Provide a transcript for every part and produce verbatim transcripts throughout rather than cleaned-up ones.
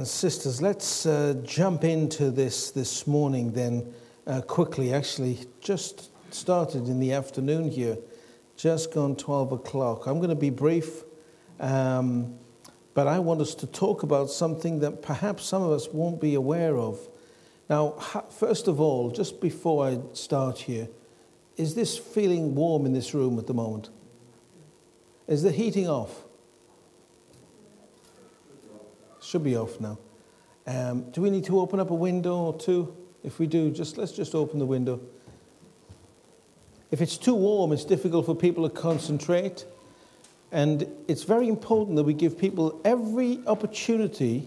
and sisters, let's uh, jump into this this morning then uh, quickly. Actually, just started in the afternoon here, just gone twelve o'clock. I'm going to be brief, um, but I want us to talk about something that perhaps some of us won't be aware of. Now, first of all, just before I start here, is this feeling warm in this room at the moment? Is the heating off? Should be off now. Um, do we need to open up a window or two? If we do, just let's just open the window. If it's too warm, it's difficult for people to concentrate. And it's very important that we give people every opportunity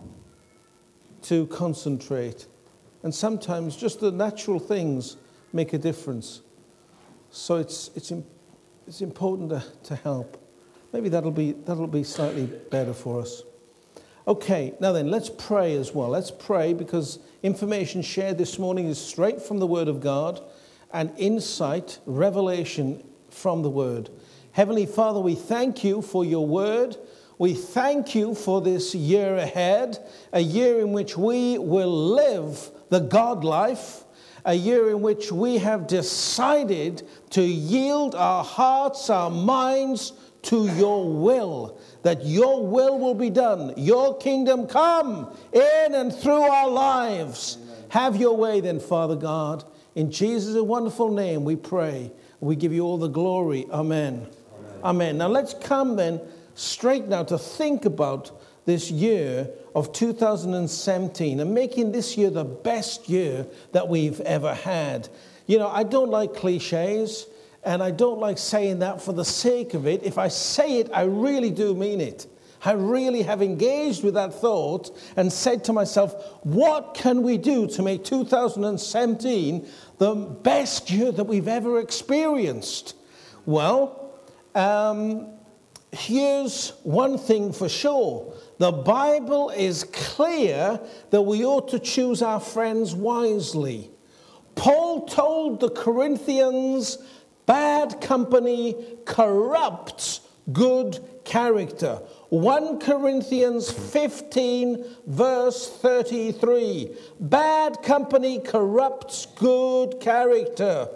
to concentrate. And sometimes just the natural things make a difference. So it's it's it's important to, to help. Maybe that'll be that'll be slightly better for us. Okay, now then, let's pray as well. Let's pray because information shared this morning is straight from the Word of God and insight, revelation from the Word. Heavenly Father, we thank you for your Word. We thank you for this year ahead, a year in which we will live the God life, a year in which we have decided to yield our hearts, our minds to your will, that your will will be done. Your kingdom come in and through our lives. Amen. Have your way then, Father God. In Jesus' wonderful name we pray. We give you all the glory. Amen. Amen. Amen. Now let's come then straight now to think about this year of two thousand seventeen and making this year the best year that we've ever had. You know, I don't like cliches. And I don't like saying that for the sake of it. If I say it, I really do mean it. I really have engaged with that thought and said to myself, what can we do to make two thousand seventeen the best year that we've ever experienced? Well, um, here's one thing for sure. The Bible is clear that we ought to choose our friends wisely. Paul told the Corinthians, bad company corrupts good character. First Corinthians fifteen, verse thirty-three. Bad company corrupts good character.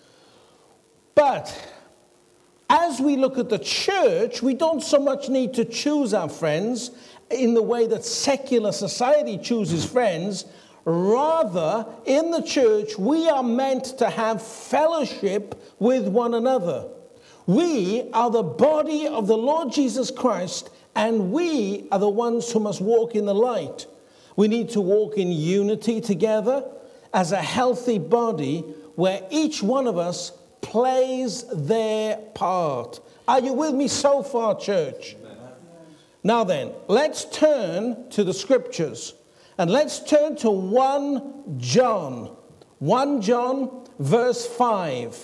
But as we look at the church, we don't so much need to choose our friends in the way that secular society chooses friends. Rather, in the church, we are meant to have fellowship with one another. We are the body of the Lord Jesus Christ, and we are the ones who must walk in the light. We need to walk in unity together as a healthy body where each one of us plays their part. Are you with me so far, church? Amen. Now then, let's turn to the scriptures. And let's turn to First John. First John, verse five.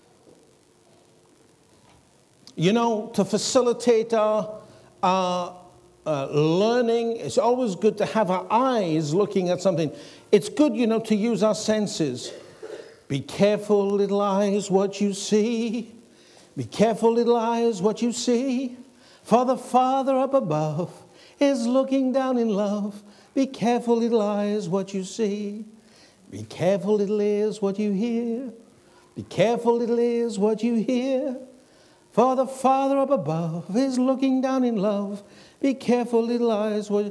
You know, to facilitate our, our uh, learning, it's always good to have our eyes looking at something. It's good, you know, to use our senses. Be careful, little eyes, what you see. Be careful, little eyes, what you see. For the Father up above is looking down in love. Be careful, little eyes, what you see. Be careful, little ears, what you hear. Be careful, little ears, what you hear. For the Father up above is looking down in love. Be careful, little eyes, what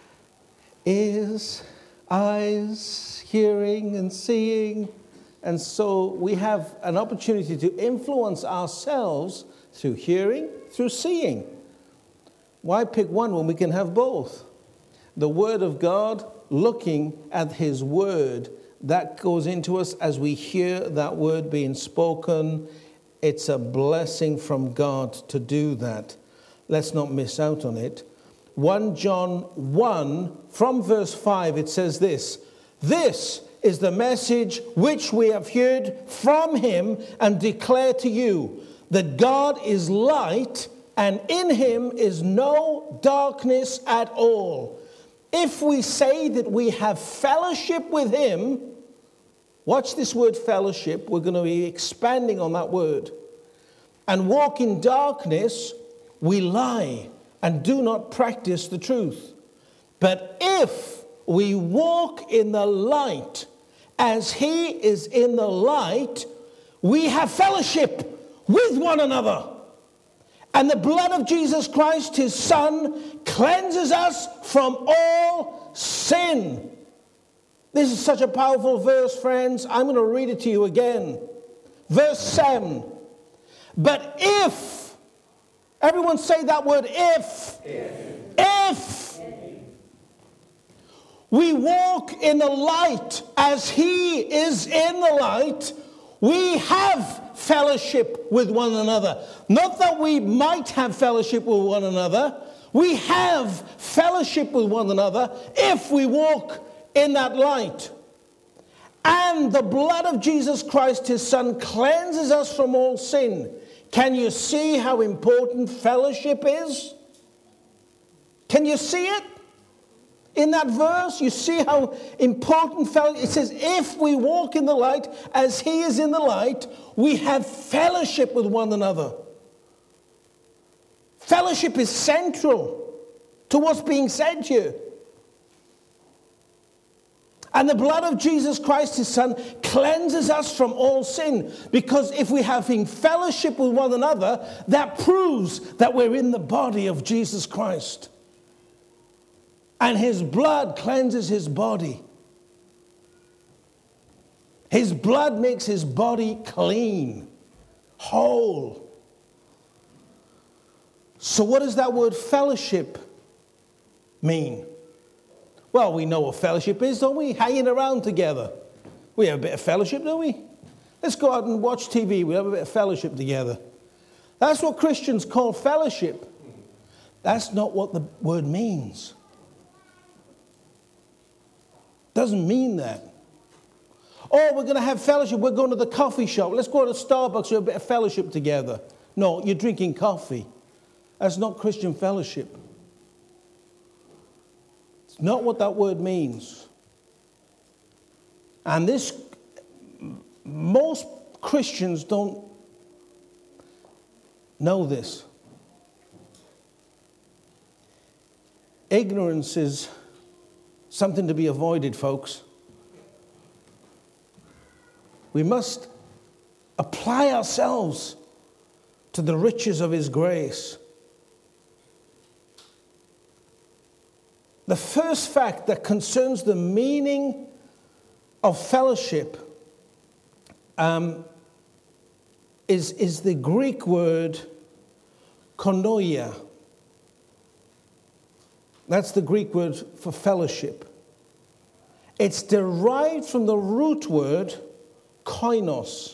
ears, eyes, hearing and seeing. And so we have an opportunity to influence ourselves through hearing, through seeing. Why pick one when we can have both? The Word of God, looking at His Word, that goes into us as we hear that Word being spoken. It's a blessing from God to do that. Let's not miss out on it. First John one, from verse five, it says this. This is the message which we have heard from Him and declare to you, that God is light, and in Him is no darkness at all. If we say that we have fellowship with Him, watch this word fellowship, we're going to be expanding on that word, and walk in darkness, we lie and do not practice the truth. But if we walk in the light as he is in the light, we have fellowship with one another. And the blood of Jesus Christ, his Son, cleanses us from all sin. This is such a powerful verse, friends. I'm going to read it to you again. Verse seven. But if, everyone say that word, if. If. If. We walk in the light as he is in the light, we have fellowship with one another. Not that we might have fellowship with one another. We have fellowship with one another if we walk in that light. And the blood of Jesus Christ, his Son, cleanses us from all sin. Can you see how important fellowship is? Can you see it? In that verse, you see how important fellowship. It says, if we walk in the light as he is in the light, we have fellowship with one another. Fellowship is central to what's being said here. And the blood of Jesus Christ, his Son, cleanses us from all sin. Because if we have in fellowship with one another, that proves that we're in the body of Jesus Christ. And his blood cleanses his body. His blood makes his body clean, whole. So what does that word fellowship mean? Well, we know what fellowship is, don't we? Hanging around together. We have a bit of fellowship, don't we? Let's go out and watch T V. We have a bit of fellowship together. That's what Christians call fellowship. That's not what the word means. Doesn't mean that. Oh, we're going to have fellowship. We're going to the coffee shop. Let's go to Starbucks. We have a bit of fellowship together. No, you're drinking coffee. That's not Christian fellowship. It's not what that word means. And this, most Christians don't know this. Ignorance is something to be avoided, folks. We must apply ourselves to the riches of his grace. The first fact that concerns the meaning of fellowship um, is, is the Greek word koinonia. That's the Greek word for fellowship. It's derived from the root word koinos.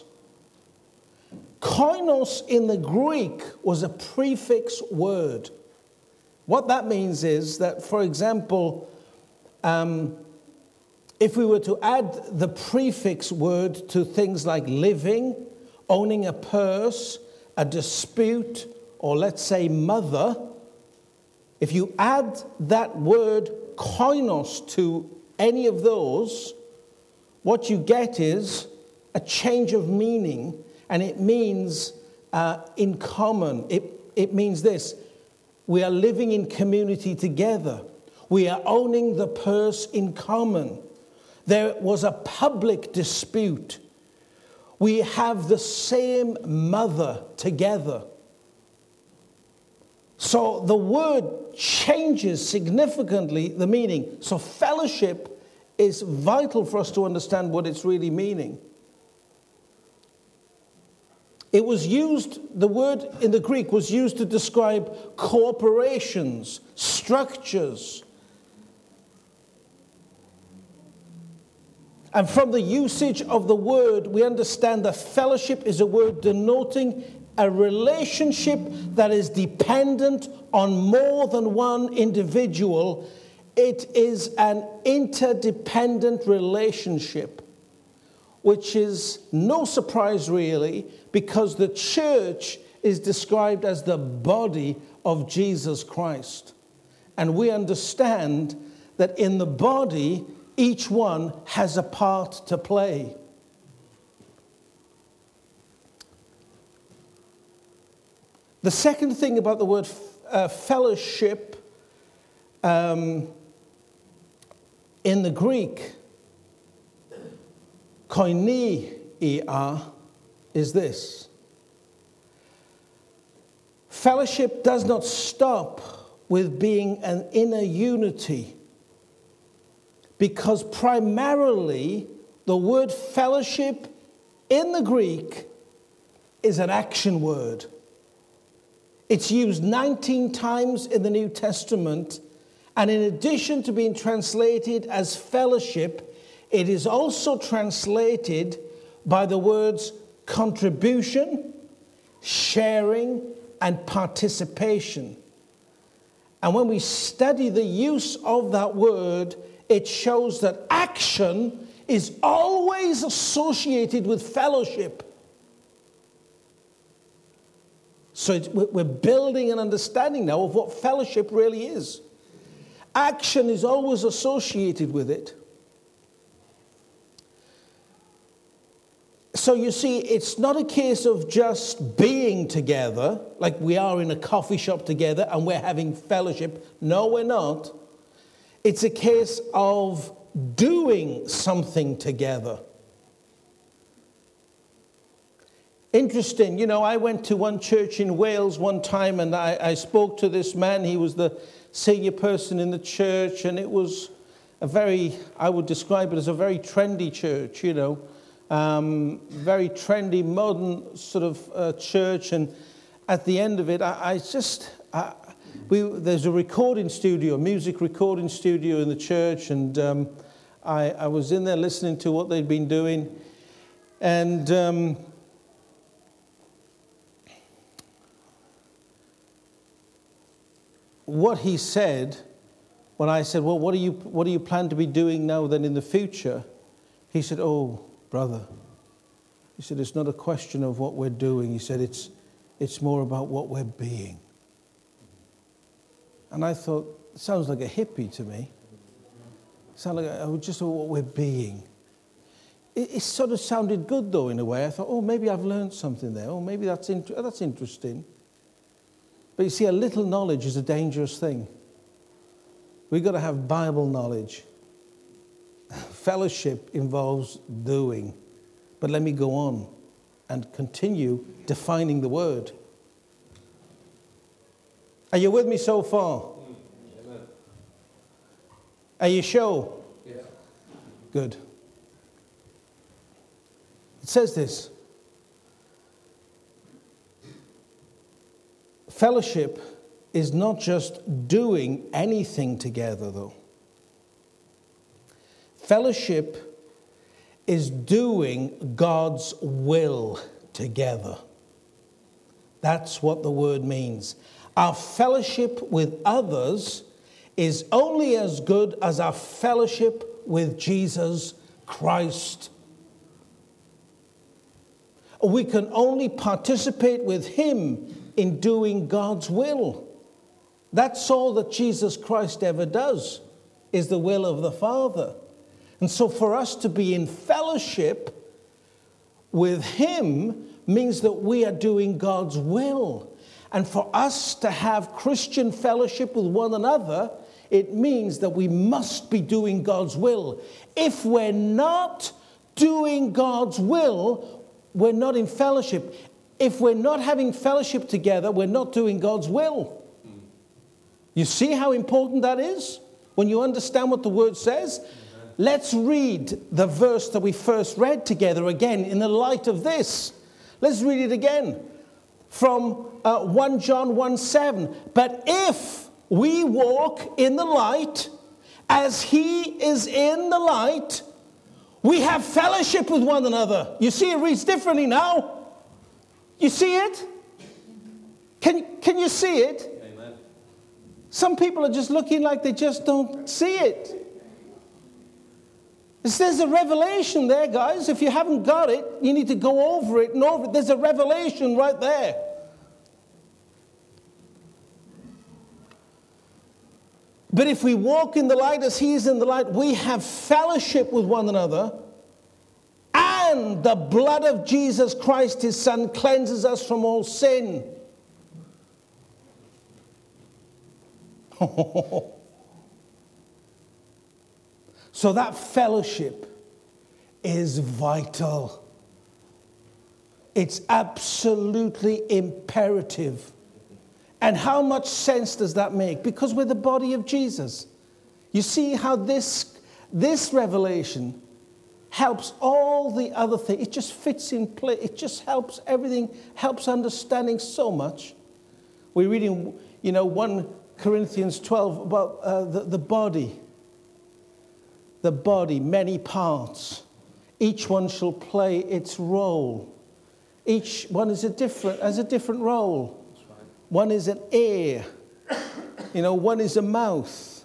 Koinos in the Greek was a prefix word. What that means is that, for example, um, if we were to add the prefix word to things like living, owning a purse, a dispute, or let's say mother, if you add that word koinos to any of those, what you get is a change of meaning, and it means uh, in common. It, it means this: we are living in community together. We are owning the purse in common. There was a public dispute. We have the same mother together. So the word changes significantly the meaning. So fellowship is vital for us to understand what it's really meaning. It was used, the word in the Greek was used to describe corporations, structures. And from the usage of the word, we understand that fellowship is a word denoting a relationship that is dependent on more than one individual. It is an interdependent relationship, which is no surprise really, because the church is described as the body of Jesus Christ. And we understand that in the body, each one has a part to play. The second thing about the word uh, fellowship um, in the Greek, koinonia, is this. Fellowship does not stop with being an inner unity, because primarily the word fellowship in the Greek is an action word. It's used nineteen times in the New Testament, and in addition to being translated as fellowship, it is also translated by the words contribution, sharing, and participation. And when we study the use of that word, it shows that action is always associated with fellowship. So it's, we're building an understanding now of what fellowship really is. Action is always associated with it. So you see, it's not a case of just being together, like we are in a coffee shop together and we're having fellowship. No, we're not. It's a case of doing something together. Interesting, you know, I went to one church in Wales one time, and I, I spoke to this man. He was the senior person in the church, and it was a very, I would describe it as a very trendy church, you know, um, very trendy, modern sort of uh, church. And at the end of it, I, I just, I, we, there's a recording studio, a music recording studio in the church, and um, I, I was in there listening to what they'd been doing, and um, what he said, when I said, well, what do you what do you plan to be doing now then in the future? He said, oh, brother. He said, it's not a question of what we're doing. He said, it's it's more about what we're being. And I thought, it sounds like a hippie to me. It sounded like oh, just what we're being. It, it sort of sounded good, though, in a way. I thought, oh, maybe I've learned something there. Oh, maybe that's inter- that's interesting. But you see, a little knowledge is a dangerous thing. We've got to have Bible knowledge. Fellowship involves doing. But let me go on and continue defining the word. Are you with me so far? Amen. Are you sure? Yeah. Good. It says this. Fellowship is not just doing anything together, though. Fellowship is doing God's will together. That's what the word means. Our fellowship with others is only as good as our fellowship with Jesus Christ. We can only participate with him in doing God's will. That's all that Jesus Christ ever does, is the will of the Father. And so for us to be in fellowship with him means that we are doing God's will. And for us to have Christian fellowship with one another, it means that we must be doing God's will. If we're not doing God's will, we're not in fellowship. If we're not having fellowship together, we're not doing God's will. You see how important that is? When you understand what the word says? Amen. Let's read the verse that we first read together again in the light of this. Let's read it again from uh, First John one seven. But if we walk in the light as he is in the light, we have fellowship with one another. You see, it reads differently now. You see it? Can, can you see it? Amen. Some people are just looking like they just don't see it. There's a revelation there, guys. If you haven't got it, you need to go over it and over it. There's a revelation right there. But if we walk in the light as he is in the light, we have fellowship with one another. And the blood of Jesus Christ, his son, cleanses us from all sin. So that fellowship is vital. It's absolutely imperative. And how much sense does that make? Because we're the body of Jesus. You see how this, this revelation helps all the other things. It just fits in place. It just helps everything, helps understanding so much. We're reading, you know, First Corinthians twelve about uh, the, the body. The body, many parts. Each one shall play its role. Each one is a different, has a different role. One is an ear. You know, one is a mouth.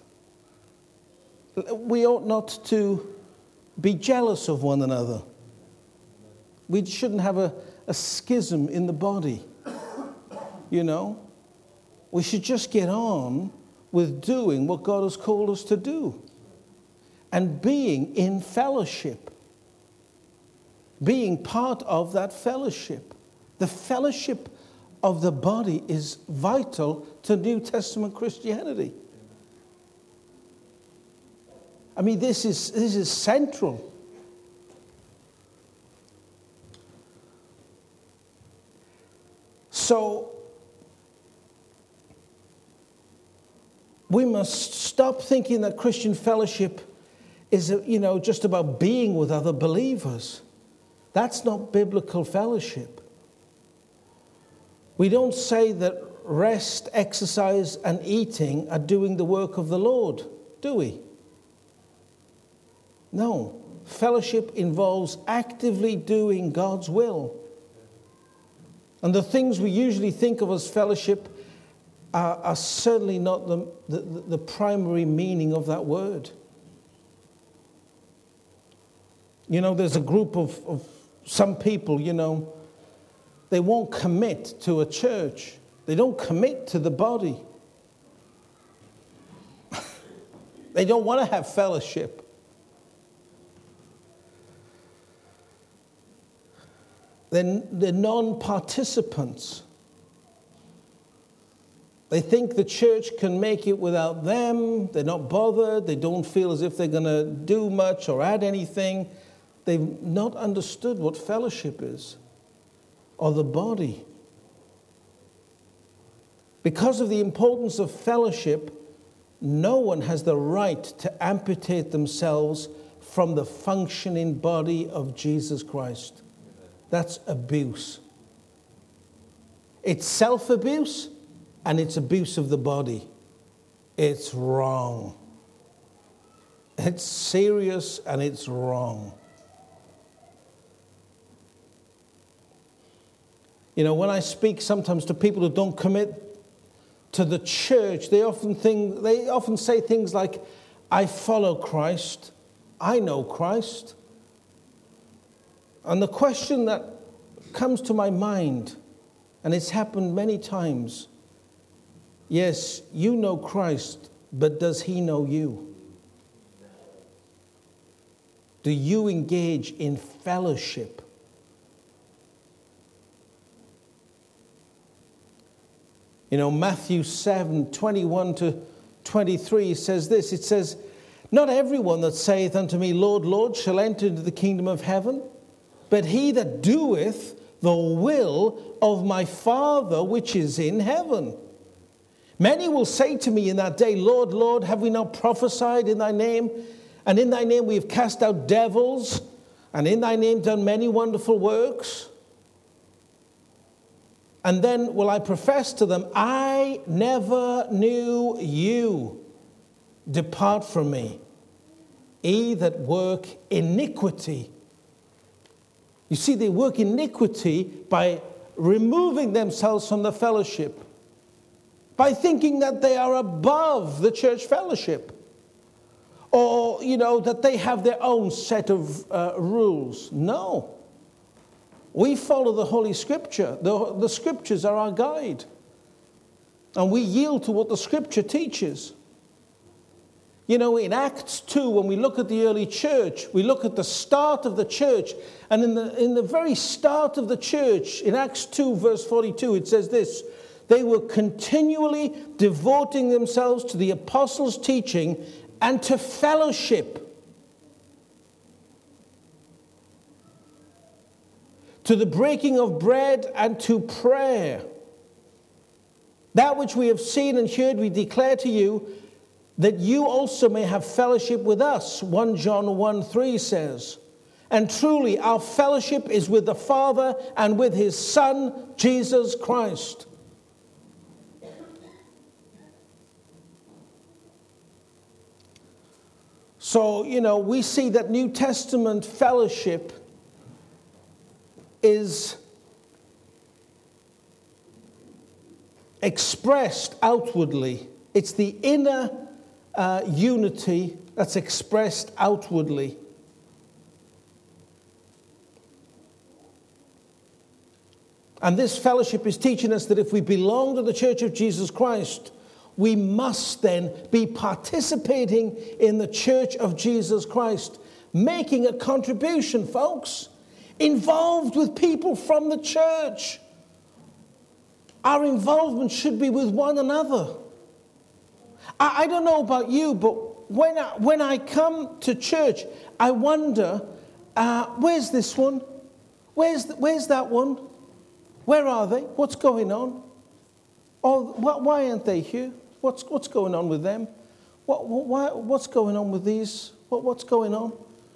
We ought not to be jealous of one another. We shouldn't have a, a schism in the body. You know, we should just get on with doing what God has called us to do. And being in fellowship. Being part of that fellowship. The fellowship of the body is vital to New Testament Christianity. I mean, this is this is central. So we must stop thinking that Christian fellowship is, you know, just about being with other believers. That's not biblical fellowship. We don't say that rest, exercise, and eating are doing the work of the Lord, do we? No. Fellowship involves actively doing God's will. And the things we usually think of as fellowship are, are certainly not the, the, the primary meaning of that word. You know, there's a group of, of some people, you know, they won't commit to a church. They don't commit to the body. They don't want to have fellowship. Then they're non-participants. They think the church can make it without them. They're not bothered. They don't feel as if they're going to do much or add anything. They've not understood what fellowship is, or the body. Because of the importance of fellowship, no one has the right to amputate themselves from the functioning body of Jesus Christ. That's abuse. It's self-abuse and it's abuse of the body. It's wrong. It's serious and it's wrong. You know, when I speak sometimes to people who don't commit to the church, they often think, they often say things like, I follow Christ, I know Christ. And the question that comes to my mind, and it's happened many times, yes, you know Christ, but does he know you? Do you engage in fellowship? You know, Matthew seven, twenty-one to twenty-three says this. It says, not everyone that saith unto me, Lord, Lord, shall enter into the kingdom of heaven, but he that doeth the will of my Father which is in heaven. Many will say to me in that day, Lord, Lord, have we not prophesied in thy name? And in thy name we have cast out devils, and in thy name done many wonderful works. And then will I profess to them, I never knew you. Depart from me, ye that work iniquity. You see, they work iniquity by removing themselves from the fellowship, by thinking that they are above the church fellowship, or, you know, that they have their own set of uh, rules. No. We follow the Holy Scripture. The, the Scriptures are our guide. And we yield to what the Scripture teaches. You know, in Acts two, when we look at the early church, we look at the start of the church. And in the, in the very start of the church, in Acts two, verse forty-two, it says this, they were continually devoting themselves to the apostles' teaching and to fellowship. to the breaking of bread, and to prayer. That which we have seen and heard we declare to you, that you also may have fellowship with us, First John one three says. And truly, our fellowship is with the Father and with his Son, Jesus Christ. So, you know, we see that New Testament fellowship is expressed outwardly. It's the inner uh, unity that's expressed outwardly. And this fellowship is teaching us that if we belong to the Church of Jesus Christ, we must then be participating in the Church of Jesus Christ, making a contribution, folks, involved with people from the church. Our involvement should be with one another. I, I don't know about you, but when I, when I come to church, I wonder, uh, where's this one? Where's, the, where's that one? Where are they? What's going on? Oh, wh- why aren't they here? What's what's going on with them? What, what why, what's going on with these? What, what's going on?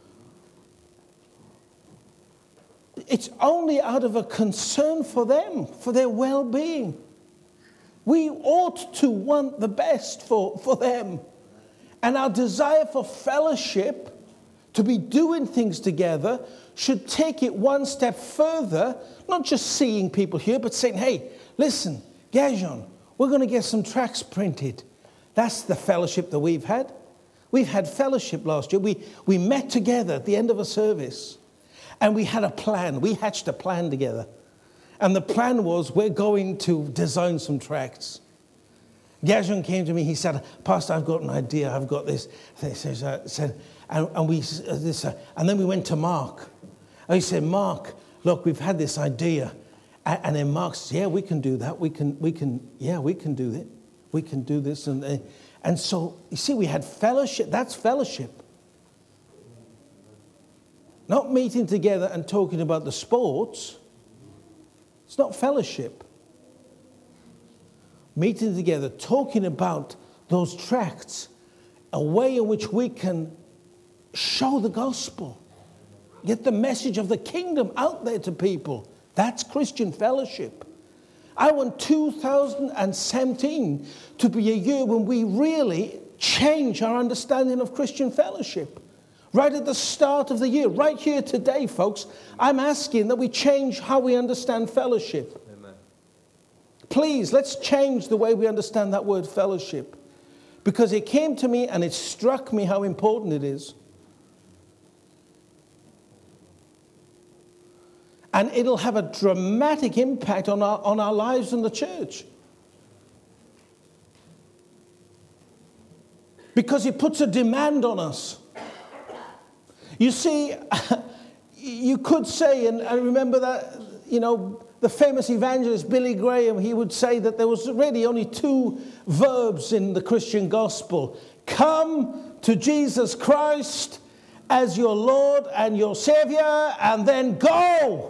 It's only out of a concern for them, for their well-being. We ought to want the best for, for them. And our desire for fellowship, to be doing things together, should take it one step further, not just seeing people here, but saying, hey, listen, Gajon, we're going to get some tracts printed. That's the fellowship that we've had. We've had fellowship last year. We, we met together at the end of a service, and we had a plan. We hatched a plan together. And the plan was, we're going to design some tracts. Gajon came to me, he said, Pastor, I've got an idea, I've got this. He said, and, and, we, this, uh, and then we went to Mark. And he said, Mark, look, we've had this idea. And, and then Mark says, yeah, we can do that. We can, we can, yeah, we can do that. We can do this. And, uh, and so, you see, we had fellowship. That's fellowship. Not meeting together and talking about the sports. It's not fellowship. Meeting together, talking about those tracts, a way in which we can show the gospel, get the message of the kingdom out there to people. That's Christian fellowship. I want two thousand seventeen to be a year when we really change our understanding of Christian fellowship. Right at the start of the year, right here today, folks, I'm asking that we change how we understand fellowship. Amen. Please, let's change the way we understand that word fellowship. Because it came to me and it struck me how important it is. And it'll have a dramatic impact on our, on our lives in the church. Because it puts a demand on us. You see, you could say, and I remember that, you know, the famous evangelist Billy Graham, he would say that there was really only two verbs in the Christian gospel. Come to Jesus Christ as your Lord and your Savior, and then go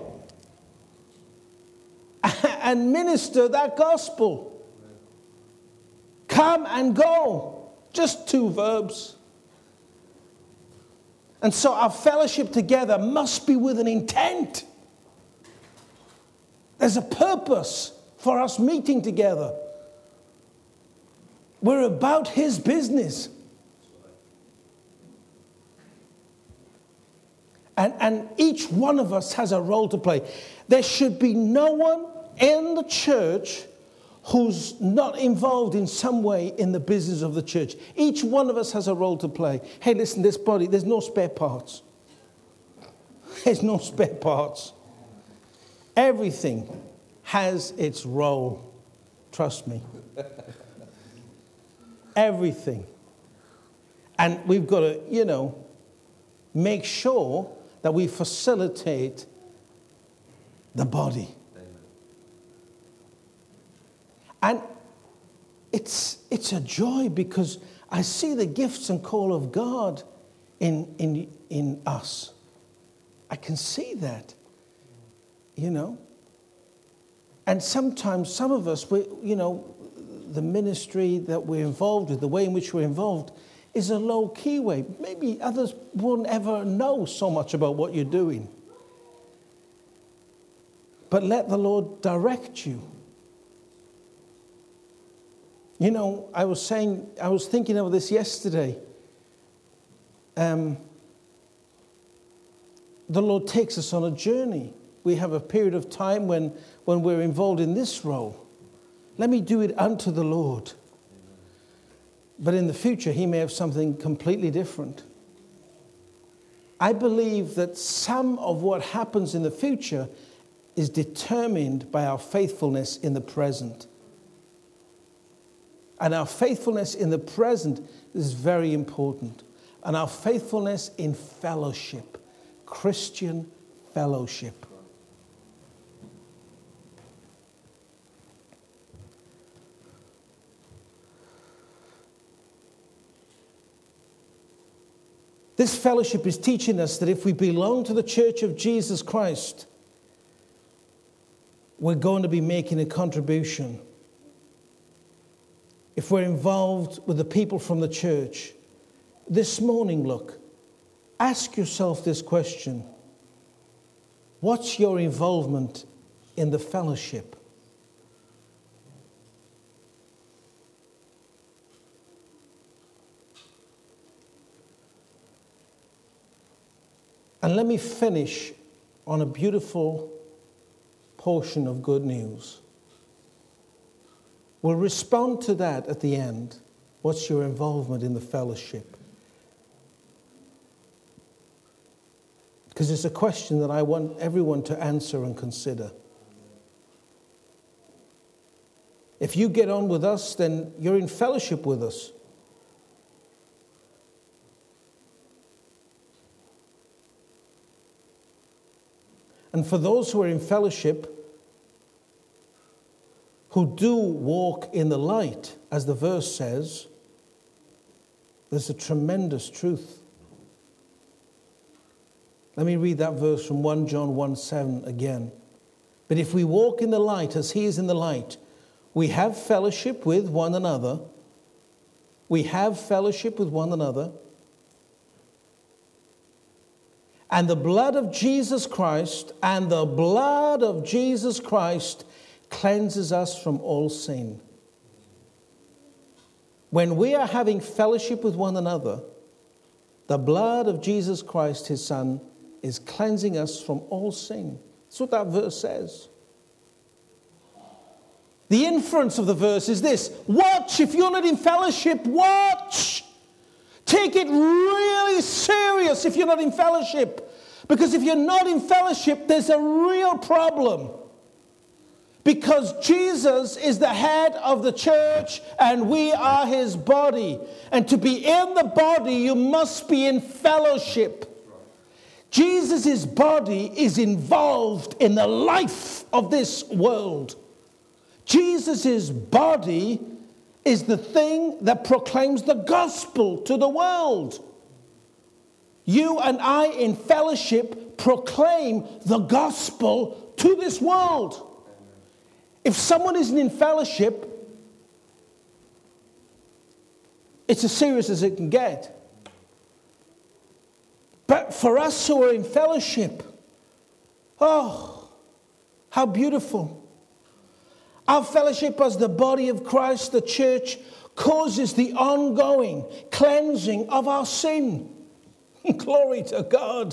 and minister that gospel. Come and go. Just two verbs. And so our fellowship together must be with an intent. There's a purpose for us meeting together. We're about his business. And, and each one of us has a role to play. There should be no one in the church who's not involved in some way in the business of the church. Each one of us has a role to play. Hey, listen, this body, there's no spare parts. There's no spare parts. Everything has its role. Trust me. Everything. And we've got to, you know, make sure that we facilitate the body. And it's it's a joy because I see the gifts and call of God in, in, in us. I can see that. you know. And sometimes some of us, we, you know, the ministry that we're involved with, the way in which we're involved, is a low-key way. Maybe others won't ever know so much about what you're doing. But let the Lord direct you. You know, I was saying, I was thinking of this yesterday. Um, the Lord takes us on a journey. We have a period of time when, when we're involved in this role. Let me do it unto the Lord. But in the future, he may have something completely different. I believe that some of what happens in the future is determined by our faithfulness in the present. And our faithfulness in the present is very important. And our faithfulness in fellowship, Christian fellowship. This fellowship is teaching us that if we belong to the Church of Jesus Christ, we're going to be making a contribution. If we're involved with the people from the church, this morning, look, ask yourself this question. What's your involvement in the fellowship? And let me finish on a beautiful portion of good news. We'll respond to that at the end. What's your involvement in the fellowship? Because it's a question that I want everyone to answer and consider. If you get on with us, then you're in fellowship with us. And for those who are in fellowship, who do walk in the light, as the verse says, there's a tremendous truth. Let me read that verse from First John one seven again. But if we walk in the light as he is in the light, we have fellowship with one another. We have fellowship with one another. And the blood of Jesus Christ, and the blood of Jesus Christ cleanses us from all sin. When we are having fellowship with one another, the blood of Jesus Christ, his Son, is cleansing us from all sin. That's what that verse says. The inference of the verse is this: watch. If you're not in fellowship, watch. Take it really serious if you're not in fellowship. Because if you're not in fellowship, there's a real problem. Because Jesus is the head of the church and we are his body. And to be in the body, you must be in fellowship. Jesus' body is involved in the life of this world. Jesus' body is the thing that proclaims the gospel to the world. You and I in fellowship proclaim the gospel to this world. If someone isn't in fellowship, it's as serious as it can get. But for us who are in fellowship, oh, how beautiful. Our fellowship as the body of Christ, the church, causes the ongoing cleansing of our sin. Glory to God.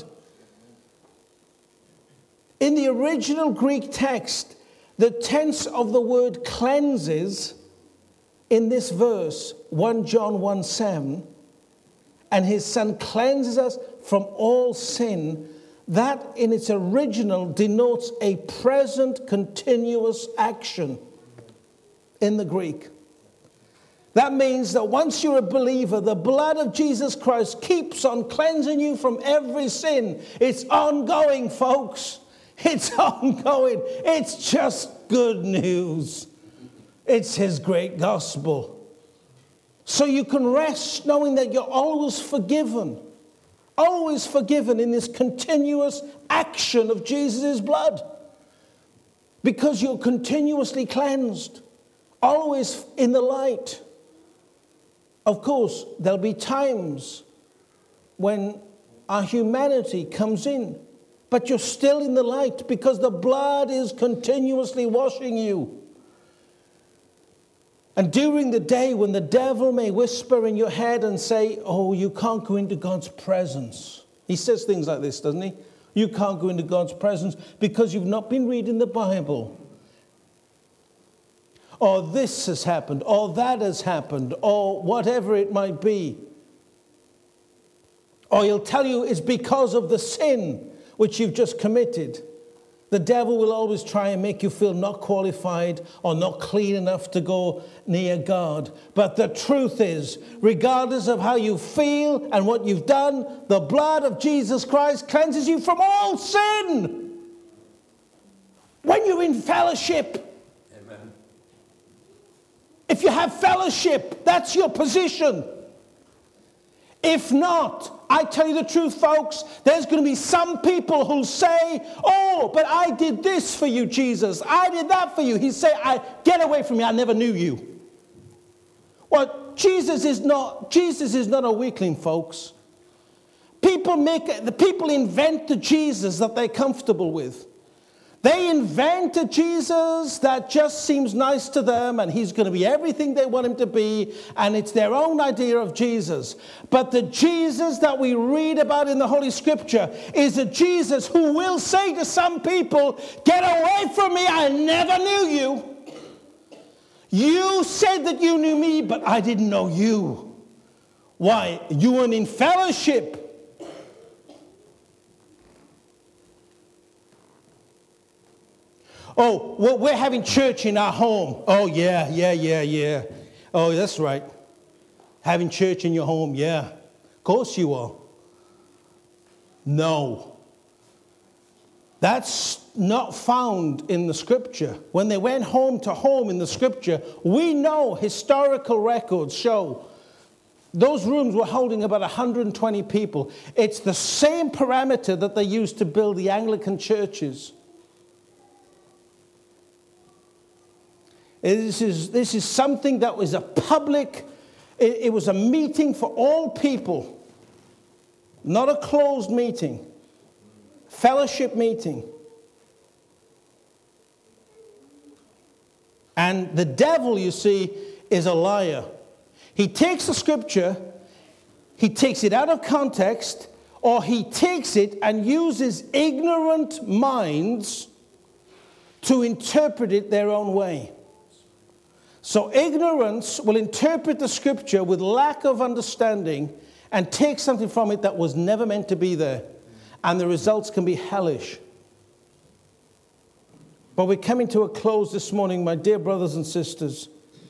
In the original Greek text, the tense of the word cleanses in this verse, First John one seven, and his Son cleanses us from all sin, that in its original denotes a present continuous action in the Greek. That means that once you're a believer, the blood of Jesus Christ keeps on cleansing you from every sin. It's ongoing, folks. It's ongoing. It's just good news. It's his great gospel. So you can rest knowing that you're always forgiven. Always forgiven in this continuous action of Jesus' blood. because you're continuously cleansed, always in the light. Of course, there'll be times when our humanity comes in, but you're still in the light because the blood is continuously washing you. And during the day when the devil may whisper in your head and say, oh, you can't go into God's presence. He says things like this, doesn't he? You can't go into God's presence because you've not been reading the Bible. Or this has happened, or that has happened, or whatever it might be. Or he'll tell you it's because of the sin which you've just committed. The devil will always try and make you feel not qualified or not clean enough to go near God. But the truth is, regardless of how you feel and what you've done, the blood of Jesus Christ cleanses you from all sin. When you're in fellowship, Amen. If you have fellowship, that's your position. If not, I tell you the truth, folks, there's going to be some people who'll say, oh, but I did this for you, Jesus. I did that for you. He'll say, I, get away from me. I never knew you. Well, Jesus is not, Jesus is not a weakling, folks. People make, the people invent the Jesus that they're comfortable with. They invent a Jesus that just seems nice to them, and he's going to be everything they want him to be, and it's their own idea of Jesus. But the Jesus that we read about in the Holy Scripture is a Jesus who will say to some people, get away from me, I never knew you. You said that you knew me, but I didn't know you. Why? You weren't in fellowship. Oh, well, we're having church in our home. Oh, yeah, yeah, yeah, yeah. Oh, that's right. Having church in your home, yeah. Of course you are. No. That's not found in the Scripture. When they went home to home in the Scripture, we know historical records show those rooms were holding about one hundred twenty people. It's the same parameter that they used to build the Anglican churches. This is, this is something that was a public, it, it was a meeting for all people, not a closed meeting, fellowship meeting. And the devil, you see, is a liar. He takes the Scripture, he takes it out of context, or he takes it and uses ignorant minds to interpret it their own way. So ignorance will interpret the Scripture with lack of understanding and take something from it that was never meant to be there. And the results can be hellish. But we're coming to a close this morning, my dear brothers and sisters.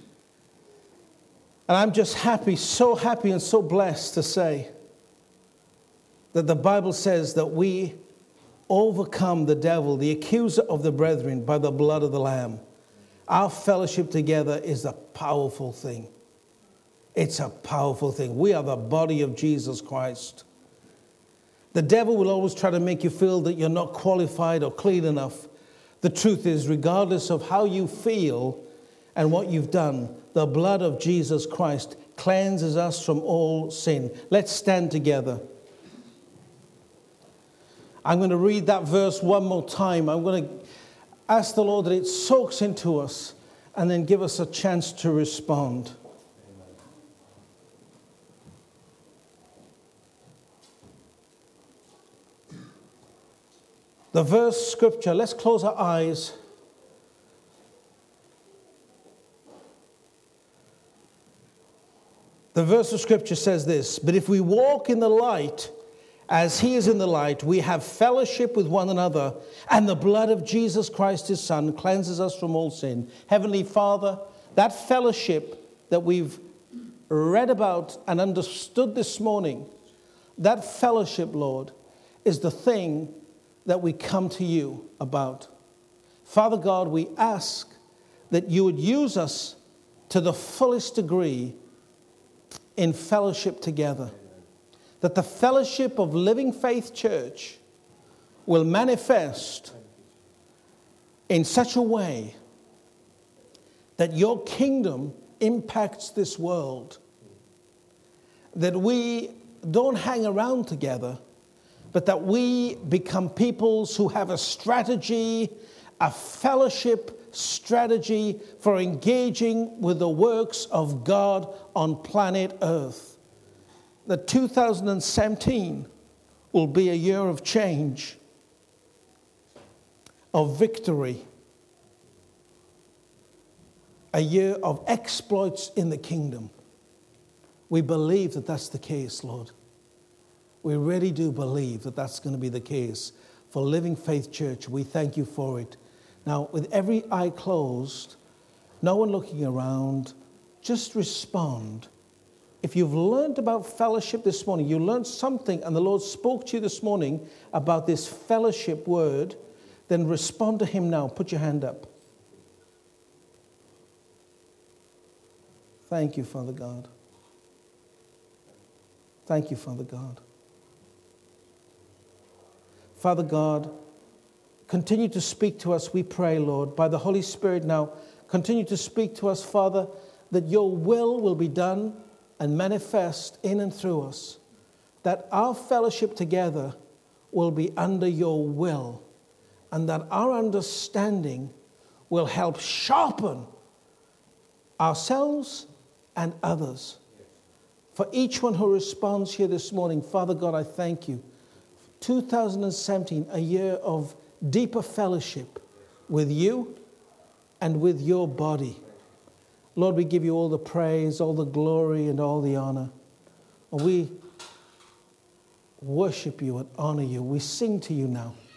And I'm just happy, so happy and so blessed to say that the Bible says that we overcome the devil, the accuser of the brethren, by the blood of the Lamb. Our fellowship together is a powerful thing. It's a powerful thing. We are the body of Jesus Christ. The devil will always try to make you feel that you're not qualified or clean enough. The truth is, regardless of how you feel and what you've done, the blood of Jesus Christ cleanses us from all sin. Let's stand together. I'm going to read that verse one more time. I'm going to ask the Lord that it soaks into us and then give us a chance to respond. The verse scripture, let's close our eyes. The verse of scripture says this, but if we walk in the light as he is in the light, we have fellowship with one another, and the blood of Jesus Christ, his Son, cleanses us from all sin. Heavenly Father, that fellowship that we've read about and understood this morning, that fellowship, Lord, is the thing that we come to you about. Father God, we ask that you would use us to the fullest degree in fellowship together. That the fellowship of Living Faith Church will manifest in such a way that your kingdom impacts this world, that we don't hang around together, but that we become peoples who have a strategy, a fellowship strategy for engaging with the works of God on planet Earth. That two thousand seventeen will be a year of change, of victory, a year of exploits in the kingdom. We believe that that's the case, Lord. We really do believe that that's going to be the case for Living Faith Church. We thank you for it. Now, with every eye closed, no one looking around, just respond. If you've learned about fellowship this morning, you learned something and the Lord spoke to you this morning about this fellowship word, then respond to him now. Put your hand up. Thank you, Father God. Thank you, Father God. Father God, continue to speak to us, we pray, Lord, by the Holy Spirit now. Continue to speak to us, Father, that your will will be done and manifest in and through us, that our fellowship together will be under your will, and that our understanding will help sharpen ourselves and others. For each one who responds here this morning, Father God, I thank you. two thousand seventeen, a year of deeper fellowship with you and with your body. Lord, we give you all the praise, all the glory, and all the honor. And we worship you and honor you. We sing to you now.